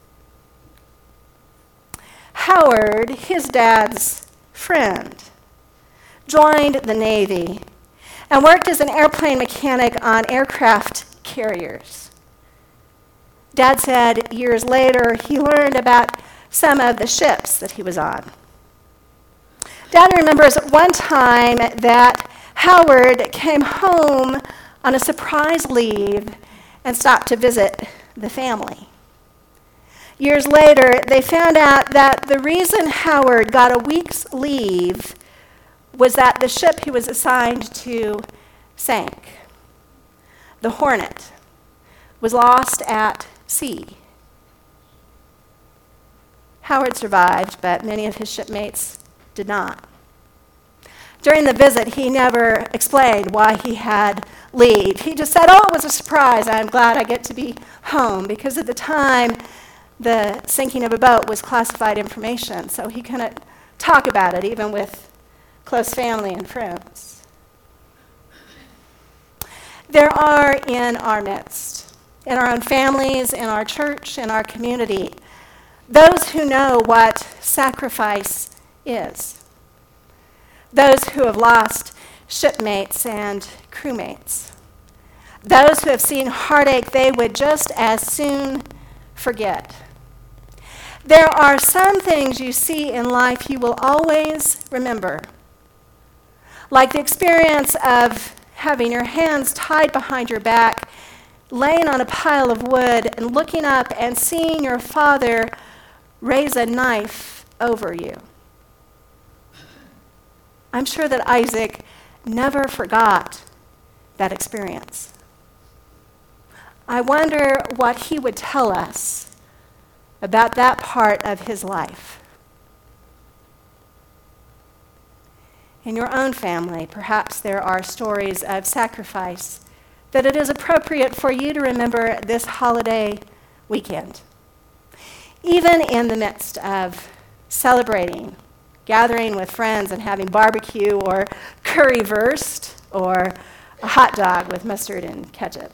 Howard, his dad's friend, joined the Navy and worked as an airplane mechanic on aircraft carriers. Dad said years later he learned about some of the ships that he was on. Dad remembers one time that Howard came home on a surprise leave and stopped to visit the family. Years later, they found out that the reason Howard got a week's leave was that the ship he was assigned to sank. The Hornet was lost at sea. Howard survived, but many of his shipmates did not. During the visit, he never explained why he had leave. He just said, "Oh, it was a surprise. I'm glad I get to be home," because at the time, the sinking of a boat was classified information, so he couldn't talk about it, even with close family and friends. There are in our midst, in our own families, in our church, in our community, those who know what sacrifice is. Those who have lost shipmates and crewmates. Those who have seen heartache they would just as soon forget. There are some things you see in life you will always remember, like the experience of having your hands tied behind your back, laying on a pile of wood and looking up and seeing your father raise a knife over you. I'm sure that Isaac never forgot that experience. I wonder what he would tell us about that part of his life. In your own family, perhaps there are stories of sacrifice that it is appropriate for you to remember this holiday weekend. Even in the midst of celebrating, gathering with friends and having barbecue or currywurst or a hot dog with mustard and ketchup.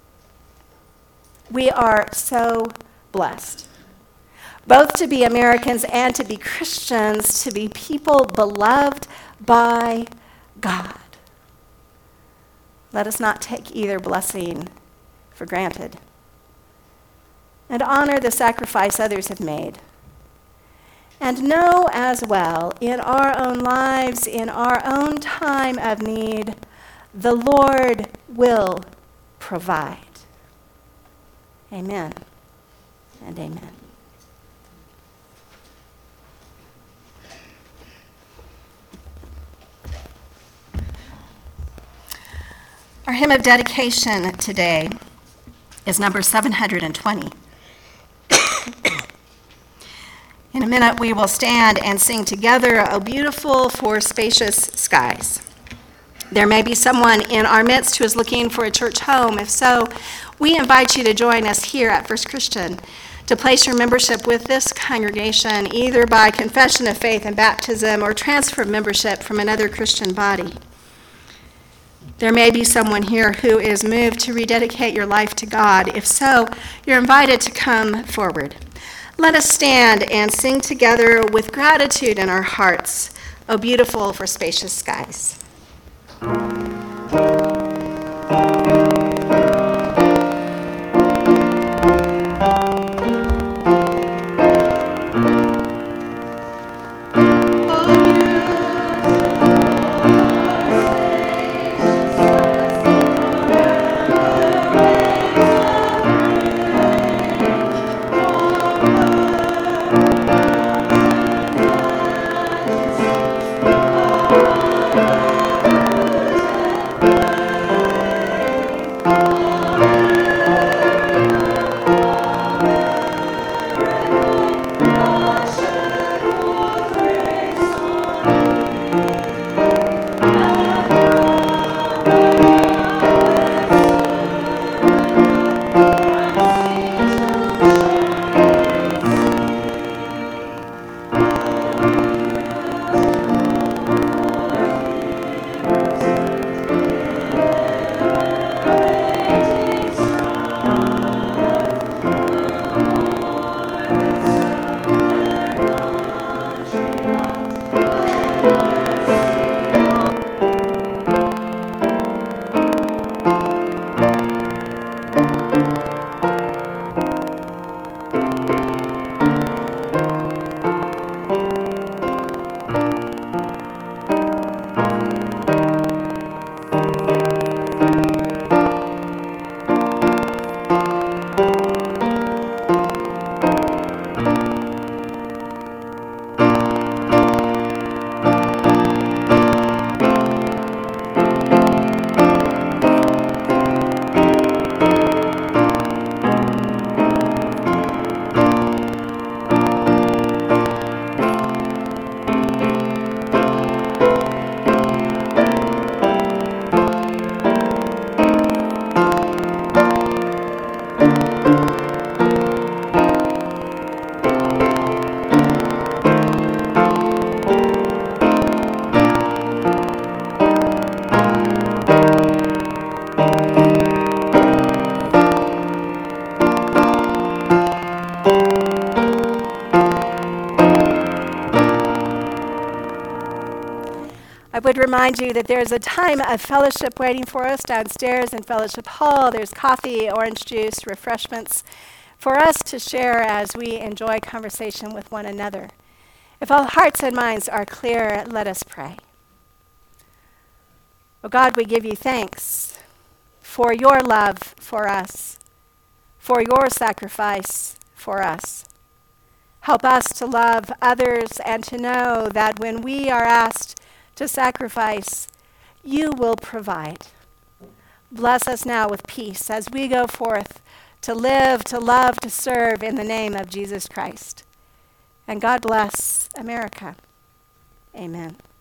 We are so blessed, both to be Americans and to be Christians, to be people beloved by God. Let us not take either blessing for granted, and honor the sacrifice others have made. And know as well, in our own lives, in our own time of need, the Lord will provide. Amen and amen. Our hymn of dedication today is number 720. In a minute, we will stand and sing together, "O Beautiful for Spacious Skies." There may be someone in our midst who is looking for a church home. If so, we invite you to join us here at First Christian to place your membership with this congregation, either by confession of faith and baptism or transfer of membership from another Christian body. There may be someone here who is moved to rededicate your life to God. If so, you're invited to come forward. Let us stand and sing together with gratitude in our hearts, "O Beautiful for Spacious Skies." I would remind you that there's a time of fellowship waiting for us downstairs in Fellowship Hall. There's coffee, orange juice, refreshments for us to share as we enjoy conversation with one another. If all hearts and minds are clear, let us pray. Oh God, we give you thanks for your love for us, for your sacrifice for us. Help us to love others and to know that when we are asked to sacrifice, you will provide. Bless us now with peace as we go forth to live, to love, to serve in the name of Jesus Christ. And God bless America. Amen.